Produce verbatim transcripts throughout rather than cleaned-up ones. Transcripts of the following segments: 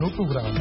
Nos programmes.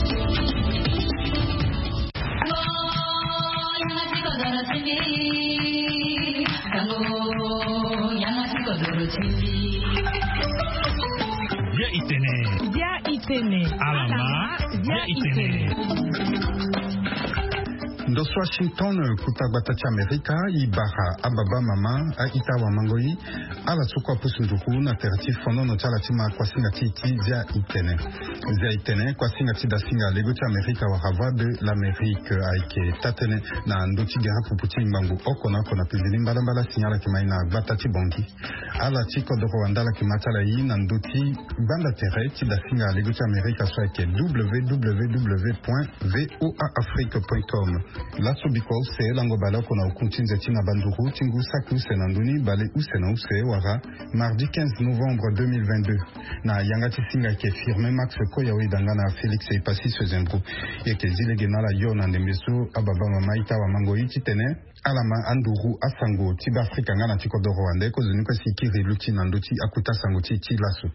Dia Itene. Dia Itene. Alama. Dia Itene. Dos Washington kutagata cha Amerika ibaha ababa mama a itawa mangoi ala tsukwa pusunduku na terati fono no chala tima kwa singa titi Dia Itene. Dia Itene kwa singa tida singa lego cha Amerika wa hava de l'Amérique aike tatene na ndoti gera puputi mbangu okona kona pizini mbala mbala sinyala kimaina batati bongi. Ala chiko do Rwanda ki matala yi na ndoti banda tere tida singa lego cha Amerika so aike w w w point voa afrique point com. La sobiko se lango bala kona ukuntinze tina banduru tingu saku senanduni bale usena use wara mardi quinze novembre deux mille vingt-deux na yangati singa ke firme Max Koyawe dangana Felix e pasi sezembru yeke zilege na la yona ndembeso ababa mama itawa mango ititene alama anduru asango tiba Afrika ngana tikodo Rwanda ko zunuka sikiri luti nandoti akuta sango titi laso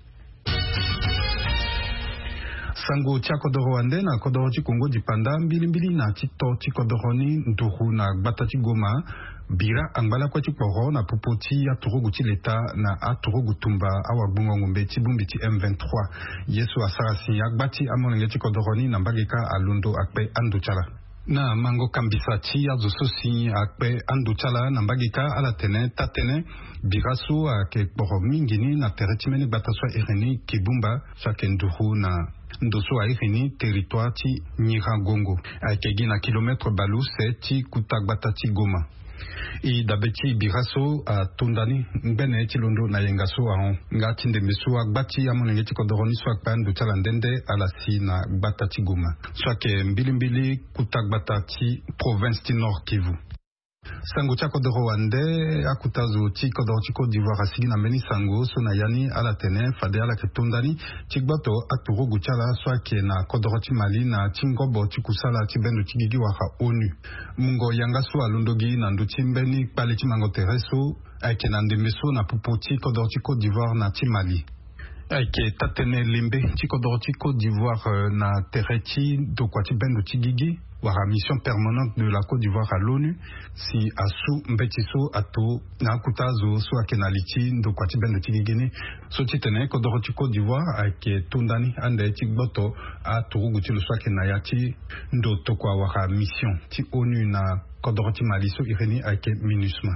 sango tia kodoro ande na kodoro ti Kongo di panda mbili mbili na tito ti kodoro ni nduru na gbata ti Goma bira angbala kwa ti kporo na popoti ya turugu ti leta na a turugu tumba awa gbungo ngombe ti bumbi ti M vingt-trois yesu asarasi agbati amonenge ti kodoro ni na mbageka alundo akpe andu chala na mango kambisa ti azo sosi akpe andu chala na mbageka ala tene tatene biraso ake kporo mingini na tereti mene gbata so ereni kibumba sake nduru na ndoso a irini territoire ti Nyiragongo akegi na kilometre balu se ti kutagbata ti Goma i dabeti biraso a tondani ngene ti londo na yengaso a nga tinde meso agbati amonenge ti kodoroni so akpa ndo tala ndende ala si na gbata ti Goma so ke mbili mbili kutagbata ti province ti Nord Kivu. Sango tia kodoro wande akutazo ti kodoro ti Côte d'Ivoire asigi na mbeni sango so na yani ala tene fade ala ke tondani ti gbato aturu guchala so ake na kodoro ti Mali na ti ngobo ti kusala ti bendo ti gigi waka ONU mungo yanga so alondogi na ndo ti mbeni kpale ti mango tereso ake na ndembeso na pupo ti kodoro ti Côte d'Ivoire na ti Mali ake tatene lembe ti kodoro ti Côte d'Ivoire na tere ti dokua ti bendo ti gigi wara mission permanente de la Côte d'Ivoire à l'ONU si asu mbetiso ato na kutazo so akenaliti ndo kwati bendo tigigene so titene kodoro ti Côte d'Ivoire ake tondani ande ti gboto a turugu ti lo so akenayati ndo to kwa wara mission ti ONU na kodoro ti Mali so ireni ake MINUSMA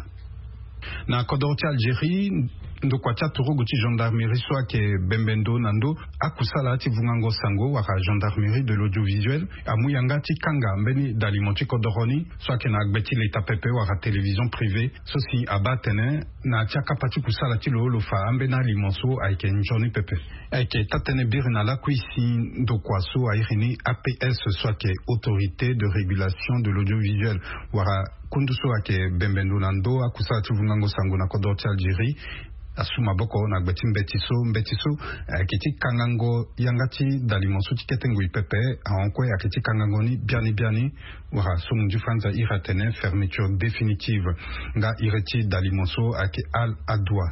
na kodoro ti Algérie ndo kwa tia turugu ti gendarmerie so ake bembendo nando akusala ti vungango sango waka gendarmerie de l'audiovisuel amuyanga ti kanga mbeni d'aliment ti kodoroni so ake na agbeti leta pepe waka télévision privée so si abatene na tia kapa ti kusala ti lo lo fa ambeni aliment so ayeke njoni pepe ayeke tatene biri na lakui si ndo kwa so airini A P S so ake autorité de régulation de l'audiovisuel wara kundu so ake bembendo nando akusala ti vungango sango na kodoro ti Algérie asuma boko na gbeti mbetiso mbetiso akiti kangango yangati dalimonso ti ketengo ipepe aonkwe akiti kangango ni biani biani wara somunju fanza iratene fermeture définitive nga ireti dalimonso ake al adwa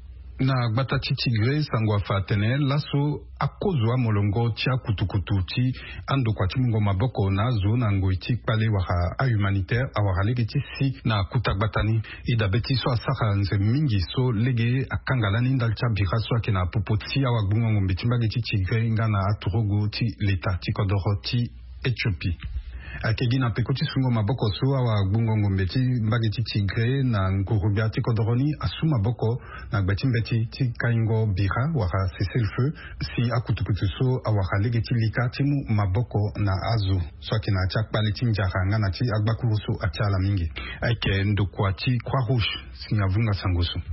na gbata ti Tigre sango afatene laso akozwa molongo tia kutukutu ti ando kwa ti mungo maboko na zo na ngoi ti kpale waka a humanitaire awaka lege ti si na kutagbatani ida beti so asaka nze mingi so lege akangalani ndal tia bira so ake na popo ti awa gbungo ngombe ti mbage ti Tigre nga na aturogo ti leta ti kodoro ti Ethiopie akegi na peko ti sungo maboko so awa gbungo ngombe ti mbage ti Tigre na ngurubia ti kodoroni asu maboko na gbeti mbeti ti kaingo bira waka cessez-le-feu si akutukutu so awaka lege ti lika ti mu maboko na azo so ake na ti akpale ti njara nga na ti agbakuru so ati ala mingi ayeke ndokua ti Croix Rouge si avunga sango so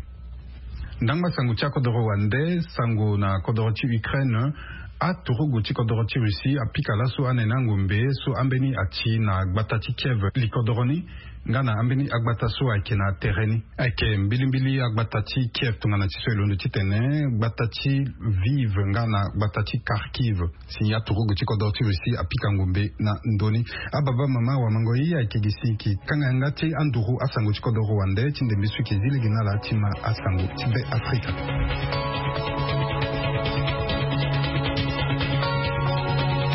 ndangba sango ti akodoro wande sango na kodoro ti Ukraine a turugu ti kodoro ti Russie apikala so anena ngombe so ambeni ati na gbata ti Kiev likodoroni nga na ambeni agbata so ayeke na tereni ayeke mbilimbili agbata ti Kiev tongana ti so e londo ti tene gbata ti Lviv nga na gbata ti Kharkiv si ya turugu ti kodoro ti Russie apika ngombe na ndoni ababa mama wa mango ye ayeke gi si yeke kanganga ti anduru asango ti kodoro wande ti ndembe so yeke zilege na ala ti ma asango ti be Afrika.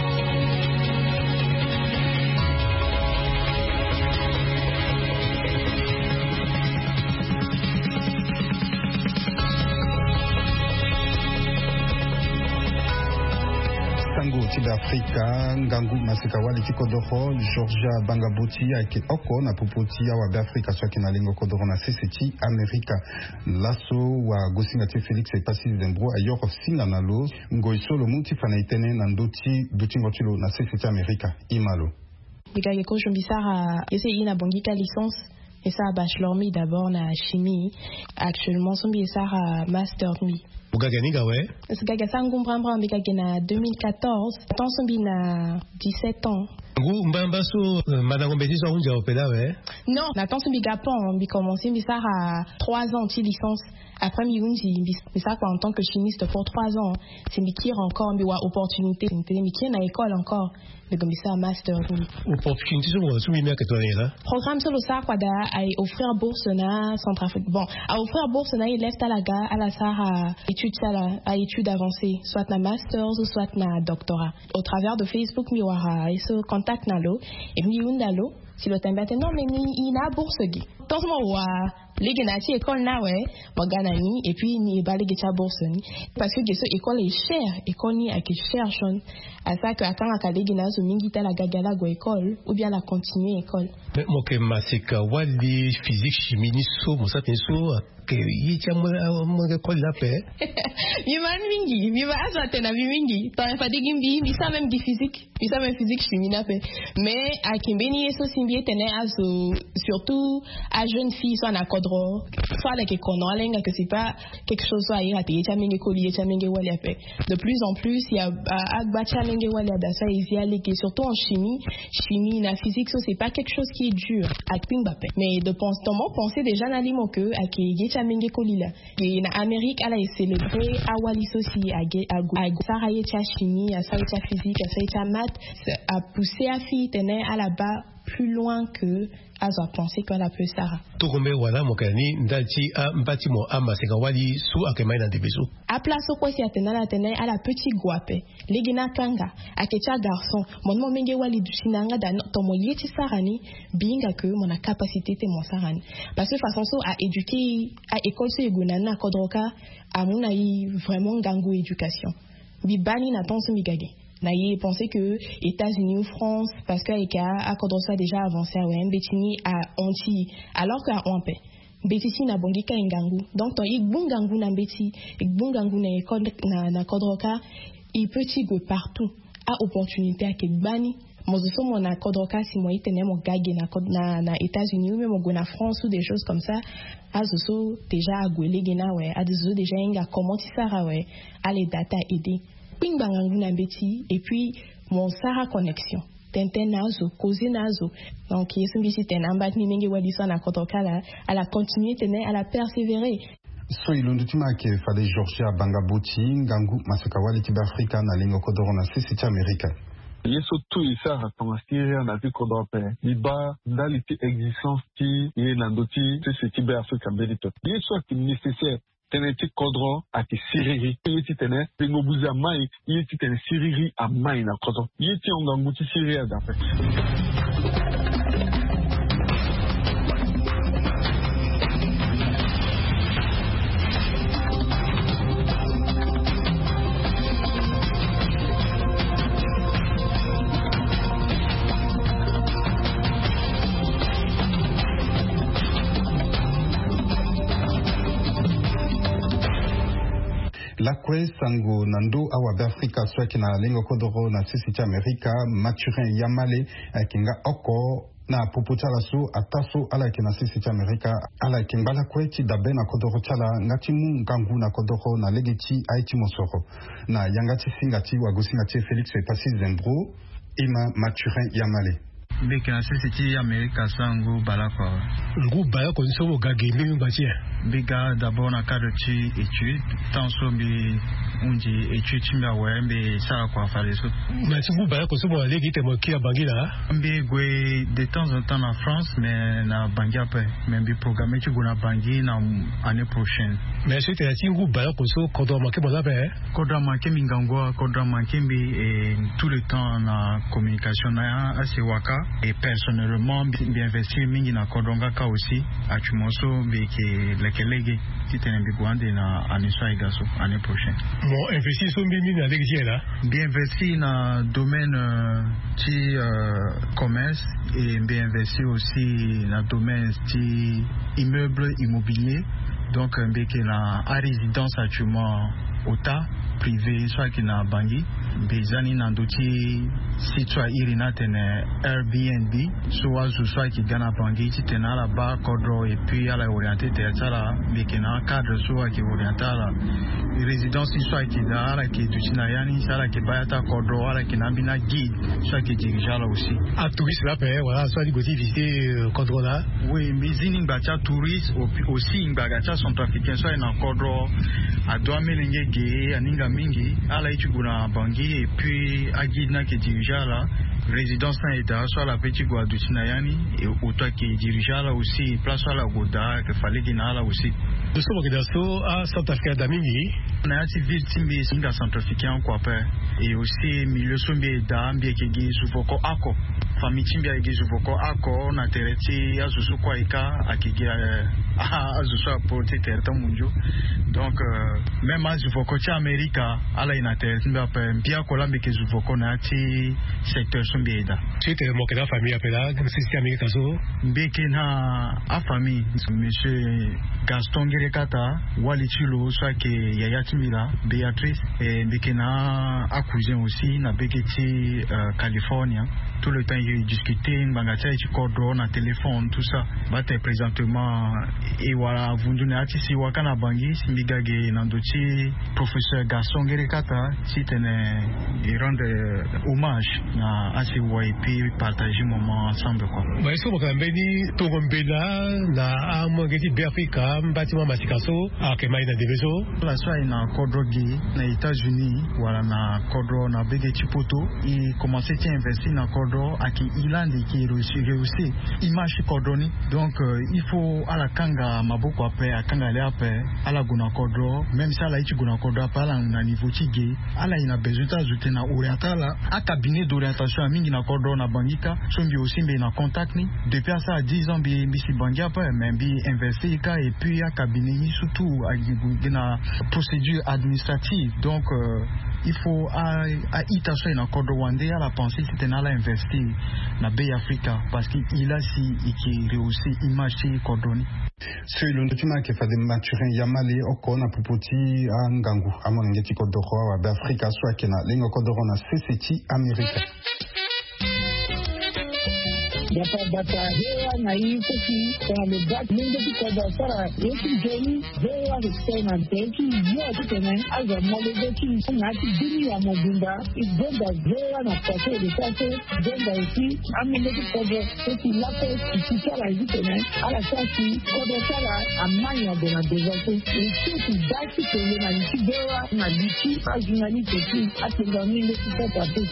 sango tibe Afrika ngangu masikawali tikodoro Georgia Bangaboti ake oko na popoti ya wa Afrika swaki na lengo kodoro na seseti Amerika laso wa gosinga ti Felix e pasi dembro ayor singa nalo ngoisolo muti fana itene na ndoti dutingotilo na seseti Amerika imalo Bigayeko Jombisara essaye na bongika licence et ça bachelor mi d'abord na chimie actuellement son bisara master mi Bugagani gawe Gaga sangu mbrambra mbikage na deux mille quatorze tant son bi na dix-sept ans Ngu mbamba so madango beti so unja opela we Non na tant son bi gapon bi commencé bisara trois ans de licence après mi unji bisara en tant que chimiste pour trois ans c'est mi kir encore mi wa opportunité c'est mi kir na école encore de comme ça master opportunité so mo sumi me que toi là programme solo ça quoi da à offrir bourse na Centrafrique bon à offrir bourse na il lève à la ga à la Sahara études ça là à études avancées soit na master ou soit na doctorat au travers de Facebook mi wara et ce contact na lo et mi undalo si le tembe non mais ni il a bourse gi tant mo wa l'égenati école na ouais maganani et puis ni balé gecha bourse ni parce que geso école est cher école ni a que cher chon à ça que quand akale gena so mingi ta la gagala go école ou bien la continuer école mais mo ke masika wali physique chimie ni so mo sa tenso que yi chamo mo ke école la pe mi man mingi mi va ça tena mi mingi ta fa de gimbi mi sa même di physique mi sa même physique chimie na pe mais a kimbeni eso simbi tena aso surtout à jeune fille soit na kodro soit la ke kono alenga que c'est pas quelque chose à ir à te chamenge koli chamenge wali ape de plus en plus il y a agba chamenge wali adasa ici aller que surtout en chimie chimie na physique ça c'est pas quelque chose qui est dur à pimbape mais de penser comment penser déjà na limo que à ke chamenge koli là et na Amérique elle a célébré à wali aussi à à ça y est chimie à ça y est physique à ça y est maths à pousser à fille tenait à la bas plus loin que à zo penser que la peut Sarah to kombe wala mokani ndalti a mbati mo ama seka wali su akemai na debeso a place quoi si atena la tena à la petite guape legina kanga akecha garçon mon mo menge wali dusinanga da to mo yeti sarani binga que mon a capacité te mon sarani parce que façon so à éduquer à école so egonana kodroka à mon ai vraiment gango éducation bi bani na tonso migage na y penser que États-Unis ou France parce que les cas à ça déjà avancé à ouais betini à anti alors qu'à on paix betisi na bongika ngangu donc ton ik bungangu na beti ik bungangu na école na na kodroka il petit go partout à opportunité à que bani moi je suis mon kodroka si moi itene mon gage na na na États-Unis ou même go na France ou des choses comme ça à zo déjà à goulé gena ouais à des déjà inga comment tu sara ouais à les data aider ping bangangu na beti et puis mon Sara connexion tenten nazo causer nazo donc yesu bisi tenamba ni mingi wadisa na kotokala à la continuer tenait à la persévérer so ilondutima ke fade Georgia Bangaboti ngangu masekawali tiba Afrika na lingo kodoro na sisi cha Amerika yeso tu isa rapangasiri na ti kodope iba ndaliti existence ti ye nandoti sisi tiba Afrika medito yeso ki nécessaire teneti kodro ati siriri yeti tene pengo buza mai yeti tene siriri a mai na kodro yeti onga nguti siriri a dape la kwe sango nando awa Afrika swaki na lengo kodoro na sisi cha Amerika Mathurin Yamale kinga oko na popotala so ataso ala kina sisi cha Amerika ala kimbala kwe ti dabe na kodoro chala ngati mu ngangu na kodoro na legeti aiti mosoro na yangati singati wagosi ngati Felix e pasi zembro ima Mathurin Yamale Beke na sisi ti Amerika sangu balako ngu baya ko so mo gage mi batie biga d'abord na cadre ti étude tant so bi unji étude timba wembe sala kwa fale so mais si ngu baya ko so mo ale ki te mo ki abangila mbi gwe de temps en temps en France mais na bangi après même bi programmer ti gona bangi na année prochaine mais c'est te ti ngu baya ko so kodo ma ke mo labe kodo ma ke mingango kodo ma ke mbi et tout le temps na communication na assez waka et personnellement bien investi mingi na kodonga ka aussi a chumoso be ke lekelege titene bigwande na aniswa igaso année prochaine. Mon investi so mingi na legier là. Bien investi na domaine ti euh, commerce et bien investi aussi na domaine ti immeuble immobilier. Donc mbeke na a résidence actuellement ota privé soit qui na bangi bezani na ndoti sitwa irina tene Airbnb soit soit qui gana bangi tena la ba kodro et puis à la orienté tela mbeke na cadre soit qui orienté la résidence soit qui da la qui tutina yani sala qui bayata kodro ala qui na bina guide soit qui dirige là aussi à touriste là père voilà soit du côté visiter kodro là oui mbizini bacha touriste aussi ngagacha centrafricain soit na kodro a doa melenge ge aninga mingi ala ichuguna bangi et puis a guide na qui dirige là résidence na ida soit la petit gwa dutina yani et auto qui dirige là aussi place la goda que fallait gina là aussi de ce que daso à Centrafrique d'amingi na ati ville timbi singa centrafricain quoi père et aussi milieu sombi da mbie ke gi sufoko ako famille timbi a gi sufoko ako na tereti azusu kwa ika akigi a azusu porter tereta munjo donc euh, même azufoko cha America ala ina tereti mbia pe mbia kola mbike sufoko na ati secteur sombi da c'était mon que la famille appela comme c'est America so mbike na a famille monsieur Gaston Gerekata wali chilo soit que yaya timila Béatrice et mbike na a cousin aussi na beketi euh, California tout le temps il discutait bangacha et kodro na téléphone tout ça bate présentement et voilà vundune ati si wakana bangi simbigage nandochi professeur Gaston Gerekata si tene et rendre hommage na ati wa et puis partager moment ensemble quoi ouais so quand beni to gombela na amongeti Africa bâtiment masikaso a kemai na debeso la soit na kodro gi na États-Unis voilà na kodro na begeti poto et commencer à investir na kodro aki ilandi qui réussi réussi image kodroni donc euh, il faut à la kanga maboko après à kanga le après à la guna kodro même ça la ichi guna kodro après la na niveau tige ala ina besoin d'ajouter na orientala a cabinet d'orientation mingi na kodro na bangika sombi aussi mbe na contact ni depuis ça dix ans bi bi si bangi après même bi investir ka et puis à cabinet ni surtout à na procédure administrative donc euh, il faut à à itaso na kodro wande à la pensée c'était na la investir na Bay Africa parce qu'il a si qui réussi image ci kodoni so ilondo tuna ke fade maturin yamale okona popoti angangu amone ngeti kodoro wa Bay Africa soit kena lengo kodoro na C C T America Bata bata hewa na hii kuki kwa mebak mingi kwa basara yeki jeni hewa hikena teki yote tena aza mwalezeki ngati dini ya mobunda ibenda hewa na pate de benda iti amileki kwa teki lape kichara hizi tena ala sasi kwa sala amanya de la dezato iti daki tele na nchi hewa na lichi ajunali teki atengani leki kwa pate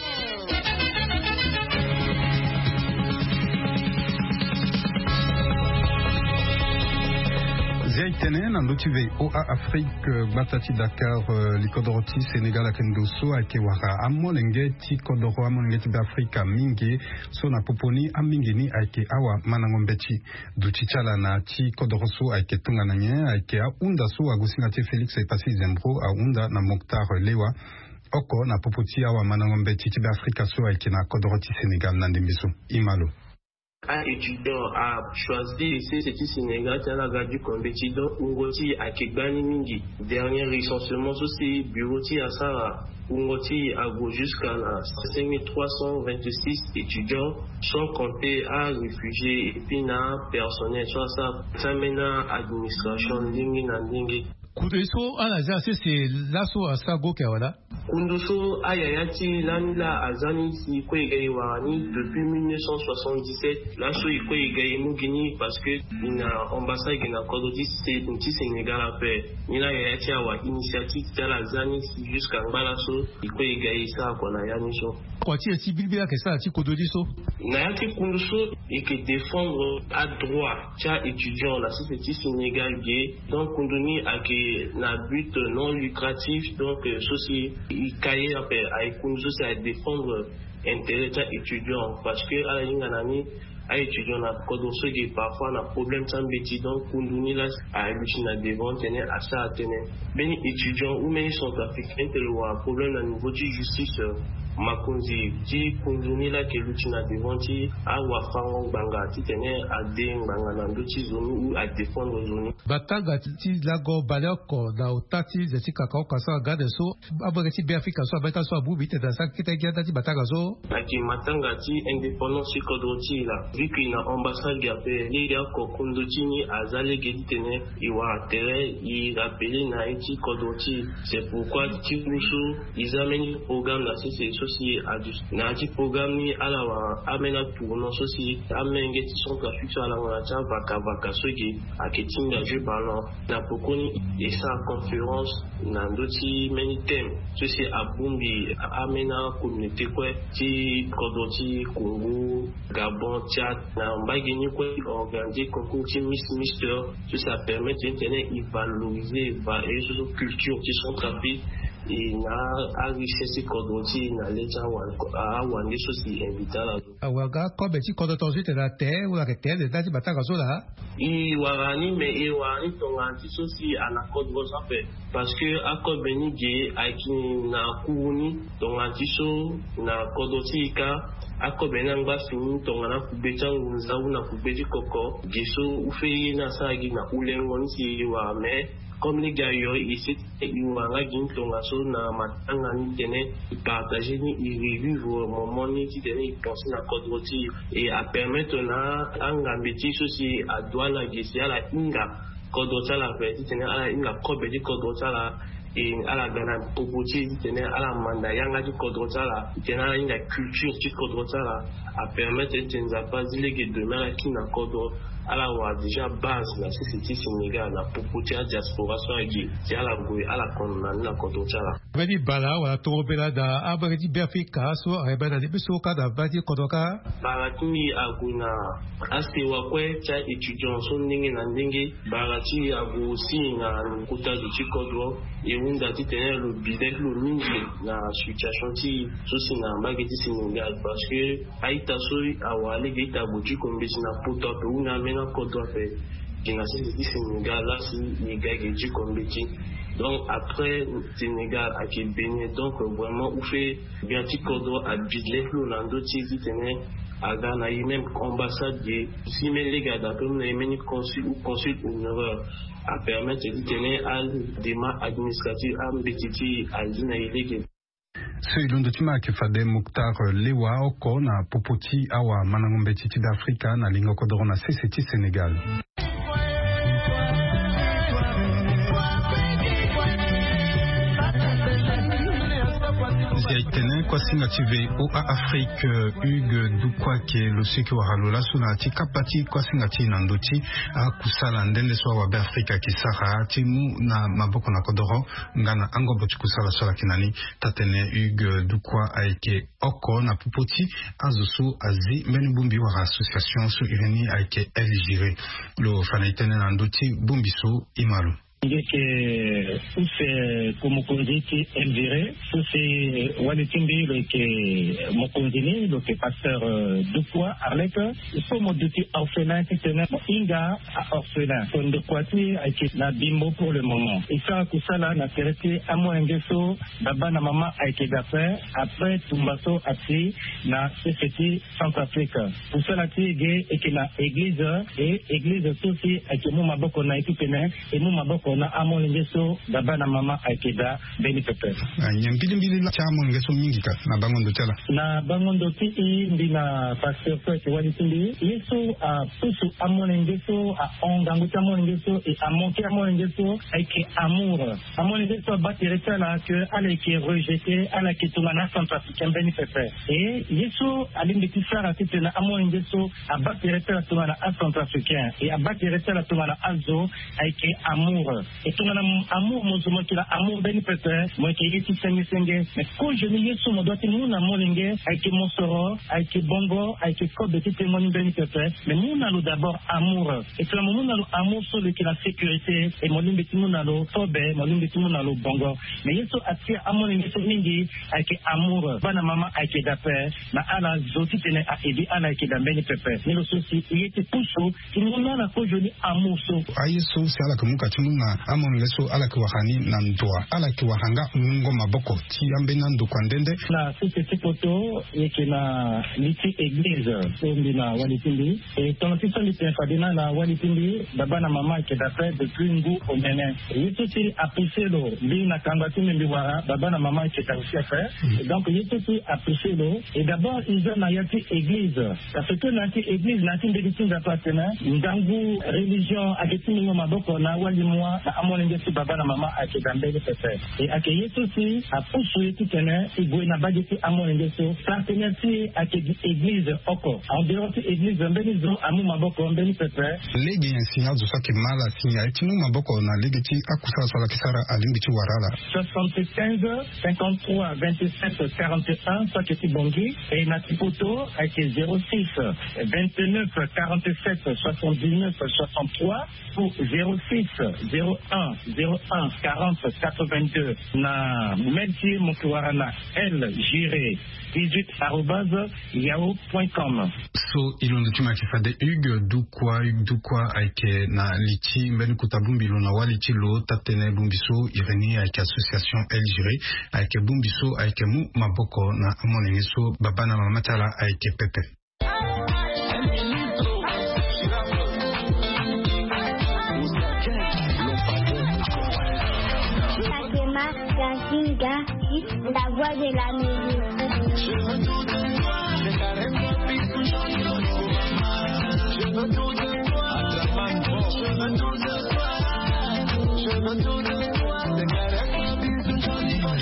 Zéitene nandotive O A Afrique batati Dakar uh, likodoroti Sénégal akendoso akewara amolenge ti kodoro amolenge ti Afrika mingi so na poponi amingini ake awa manangombeti duchichala na ti kodoroso ake tunga na nye ake unda so agusinga ti Félix et Patrice Zembro a unda na Mokhtar Lewa oko na popoti awa manangombeti ti Afrika so ake na kodoroti Sénégal nandembiso imalo un étudiant a choisi C C T Sénégal dans la gare du Combeti donc Ungoti a Kegbani Mingi. Dernier recensement aussi Bureauti à Sara Ungoti a go jusqu'à cinq mille trois cent vingt-six étudiants sans compter à réfugiés et puis na personnel soit ça Samena administration Lingi na Lingi. Kudeso anaza c'est laso asago kawala Kunduso ayayati lanla azani si kwegei warani depuis mille neuf cent soixante-dix-sept laso ikwegei mugini parce que ina ambassade gina kododi c'est un petit Sénégal à faire ina ayayati awa initiative tala zani jusqu'à ngalaso ikwegei sa kona yaniso kwa ti esi bilbila ke sa ti kododi so na yati kunduso et que défendre à droit cha étudiant la C C T Sénégal gay donc kunduni a que na but non lucratif donc ceci il cahier à kunduso c'est à défendre intérêt étudiant parce que à la ligne a étudiant na kodoso qui parfois na problème sans bêtis donc kunduni là à luchina devant tenir à ça tenir ben étudiant ou même sont africains te le problème au niveau de justice makunzi ti kunduni là que luchina devant ti a wafango banga ti tenir à dé banga na ndochi zone ou à défendre zone batanga ti lago baleko na otati zeti kakao kasa gade so abogeti be afrika so abeta so abubi te dans ça qui te gada ti batanga so aki matanga ti indépendance kodoti là vu qu'il y a ambassade gapé il y a kokundotini azale geditene iwa tere il rappelé na iti kodoti c'est pourquoi tibuso ils amènent programme là c'est ceci à na iti programme ni ala wa amena tournon ceci amenge ti son trafic sur la wata vaka vaka sogi aketinga je ballon na pokoni et sa conférence na ndoti many thème ceci a bumbi amena communauté quoi ti kodoti Congo Gabon na mbagini kwa organiser concours qui Miss Mister tout ça permet d'internet il valoriser va et sur culture qui sont tapés et na a richesse kodoti na leta wa wande sosi invita la awaga ko beti kodotonzi te la terre ou la terre de dati bataka so la i warani me e wani tonganti sosi ana kodro ça fait parce que akko beni ge aki na kuni tonganti so na kodoti ka ako benang ba fini tongana kubecha unza una kubeji koko giso ufeye na sagi na ulengo nsi wa me comme les gars yo ici iwa nga gintonga so na matanga ni tene partager ni revivre moment ni tene penser na kodoti et à permettre na anga beti sosi a douane gisi ala inga kodota la beti tene ala inga kobeji kodota la et à la gana popoti tenir à la manda yanga du kodrota là tenir une culture du kodrota là à permettre de pas déléguer demain qui n'a kodro à la wa déjà base la société sénégalaise la popoti à diaspora so agi ti à la boy à la konna na kodrota là bani bala wala tobela da abadi bafika so ayebana de so ka da badi kodoka barati aguna asti wa kwe cha étudiant so ndenge na ndenge barati agu si na kuta du chikodro et on a dit le bidet le mingi la situation ti sosi na mageti Sénégal parce que aita soi awale gita boju kombisi na poto pe una mena kodo pe kina sisi Sénégal là si ni gageji kombiti donc après Sénégal a qui béni donc vraiment ou fait bien ti kodo a bidet le lando ti ditene à Ghana et même ambassade de si mais les gars d'après nous les meni consul ou consul une erreur à permettre de tenir à démarche administrative à mbetiti à l'inaïlé. Selon le tima ke fade Mokhtar Lewa oko na popoti awa manangombetiti d'Africa na lingo kodoro na C C T Sénégal. Ziaitene kwa singa tive o a Afrique Hugues Dukwake losiki wa halola suna ti kapati kwa singa ti nandoti a kusala ndende so wa be Afrika kisara ti mu na maboko na kodoro ngana ango boti kusala sola kinani tatene Hugues Dukwa aike oko na popoti azusu azi meni bumbi wa association so ireni aike eligire lo fanaitene nandoti bumbi so imalu que use como conjiti elvire use walitimbi lo que mo conjini lo que pasteur de quoi avec so mo duti orphelin qui tenait inga orphelin son de quoi ti avec la bimbo pour le moment et ça que ça là na traité à moi ngeso baba na mama avec d'affaires après tumbaso ati na société Centrafrique pour cela ti ge et que la église et église aussi avec mo maboko na itupene et mo maboko na amon ngeso baba na mama akeda beni pepe nyambili mbili la chamo ngeso mingi ka na bangondo tala na bangondo ti ndina pasteur kwete wali tindi yeso a pusu amon ngeso a ongango amon ngeso et amon ki amon ngeso avec amour amon ngeso battre tala que ale qui rejeté ala qui tumana centrafricain beni pepe et yeso alimbe tisara ti na amon ngeso a battre tala tumana centrafricain et a battre tala tumana azo avec amour et tout mon amour mon zomo qui la amour ben peut-être moi qui est senge senge mais quand je n'y suis mon doit nous na mon lingue avec mon soro avec bongo avec code de témoin ben peut-être mais nous na d'abord amour et tout le monde na amour sur le qui la sécurité et mon lingue tout na lo tobe mon lingue tout na lo bongo mais yeso atia amour lingue so mingi avec amour bana mama avec d'après na ala zoti tene a ebi ala avec da ben peut-être mais le souci il était pousso qui nous na ko joli amour so ayeso c'est ala kamuka tumuna amour leso ala kwa hani na ndoa ala kwa hanga mungo maboko ti ambe na ndo kwandende na cette photo yeke na liti église sombi na walitindi et ton fils li fadina na walitindi baba na mama ke d'après depuis ngu omene yeto ti apprécier lo li na kangati mbi wara baba na mama ke ta aussi faire donc yeto ti apprécier lo et d'abord ils ont na yati église parce que na ti église na ti ndeti za patena ndangu religion aketi ngo maboko na wali moi na amone ngeti baba na mama ake dambele pepe et ake yeto ti apusu yeti tene igwe na bageti amone ngeso partenaire ti ake église oko en dehors ti église mbeni zo amu maboko mbeni pepe legi ensignal zo sake mala sinya eti mu maboko na legi ti akusa sala kisara alingi ti warala soixante-quinze cinquante-trois vingt-sept quarante et un ça que ti bongi et na ti poto ake zéro six vingt-neuf quarante-sept soixante-dix-neuf soixante-trois pour zéro six zéro un zéro un quarante quatre-vingt-deux na merci Mokiwarana L Giré dix-huit arobase yahoo point com. So ilondo chuma kifade Hugues Dukwa Hugues Dukwa aike na lichi mbeni kutabumbi lo na walichi lo tatene bumbiso ireni aike association L Giré aike bumbiso aike mu maboko na amonengeso baba na mama tala aike pepe. La voix de la musique. Je veux tout de toi, les carèmes je veux tout de toi, je veux tout de toi, je veux tout de toi, les carèmes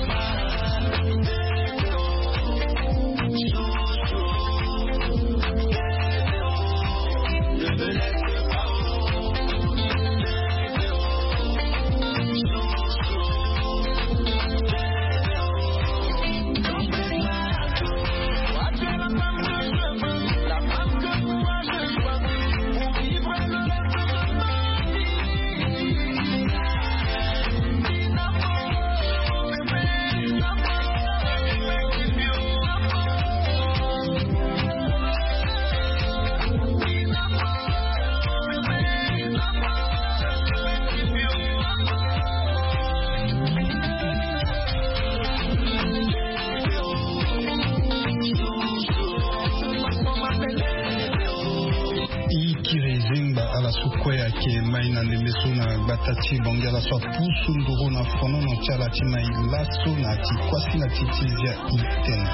Batati bongela so pusu ndoro na fono no chala tima ilaso na ti kwasi na titizia iten.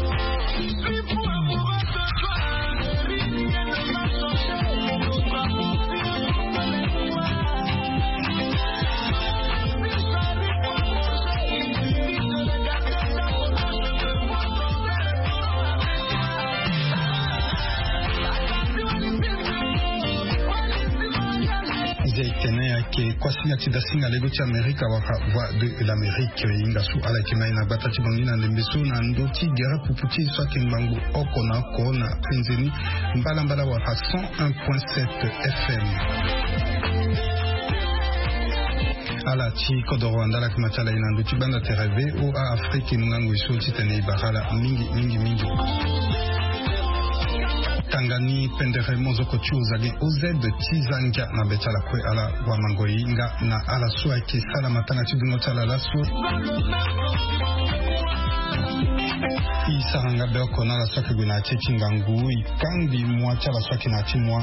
Ke kwasi ati dasinga lego ti Amerika waka voix de l'Amérique inga su ala tima ina batati bongina lembeso na ndoti gera puputi so kembangu oko na ko na penzeni mbala mbala waka cent un point sept F M ala ti kodoro andala kumatala ina ndoti banda tereve o a Afrique ngangu iso titene ibarala mingi mingi mingi Tangani pendere mozoko chuzagi ozed tizanga na betala kwe ala wa mangoinga na ala suwa ki sala matanga chidungo chala la su Isaranga beoko na la soke guna chechingangu ikangi mwa chala soke na chimwa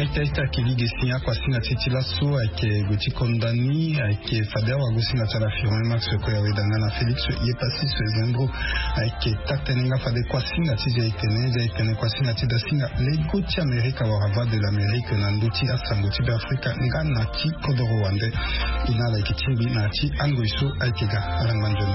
aita ita ke ligue sinya kwa singa titila so ake goti kondani ake fadea wa gusinga tala firme max ko ya wedanga na Felix ye pasi so zembro ake tatenga fade kwa singa tije itene ja itene kwa singa tida singa le goti Amerika wa rava de l'Amérique na nduti asanguti be Afrika ngana ki kodoro wande inala ikitimbi na ti angoiso aikega aranganjoni.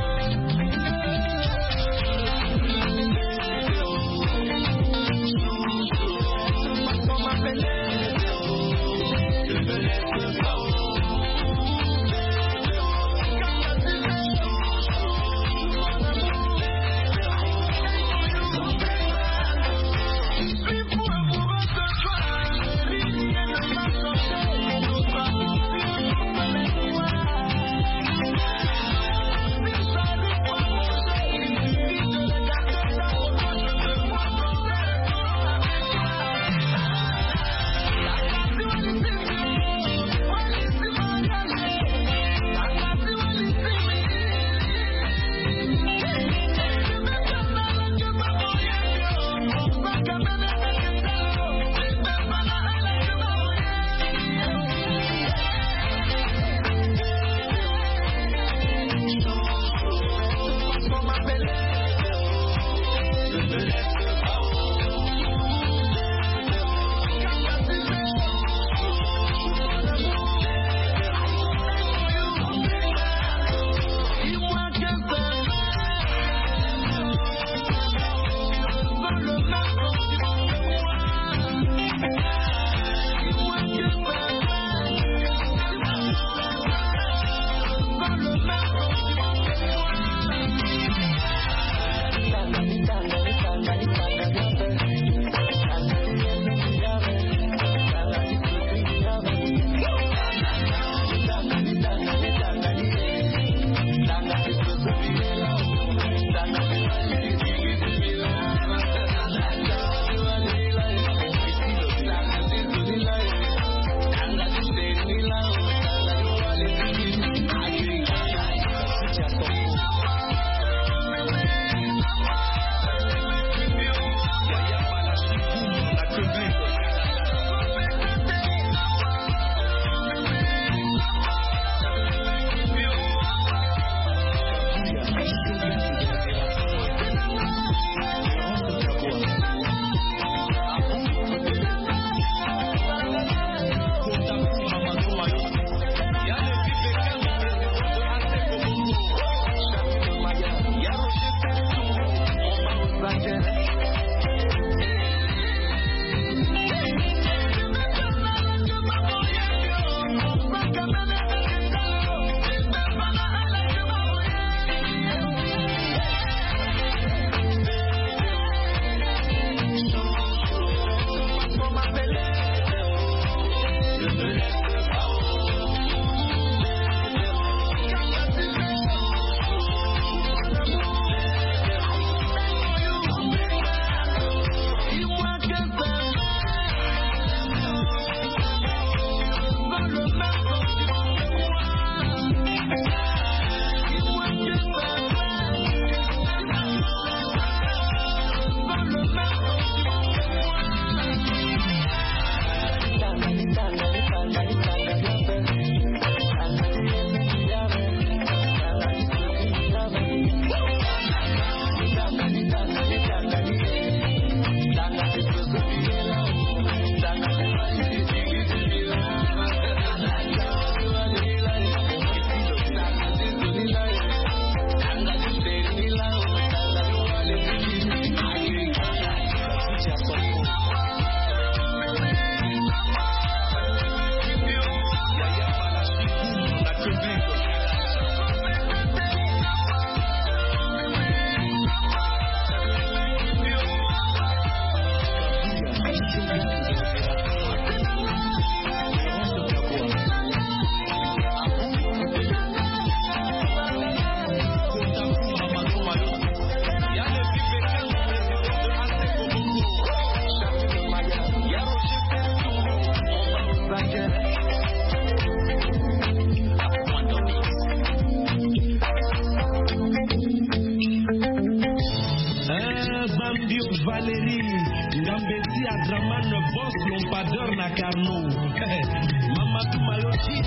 Jeune boss, l'ompadeur na carnot. Mamadou Maloti,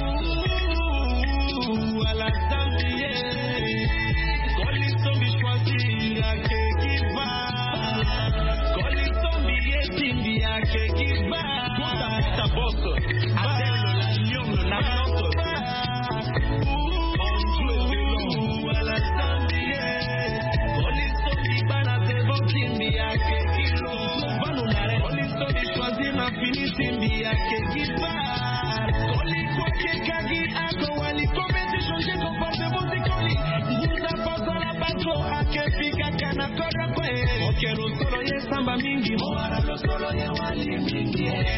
à la Zambie. Colisombi choisi, à qui va. Colisombi est timbi, à qui va. Tout à ta bosse, Adèle la lion, la note. On joue de l'eau, à la Zambie. Colisombi, bana, c'est bon, timbi, à qui kilo. Colisombi choisi, ma fini, timbi, à qui va. Colisombi,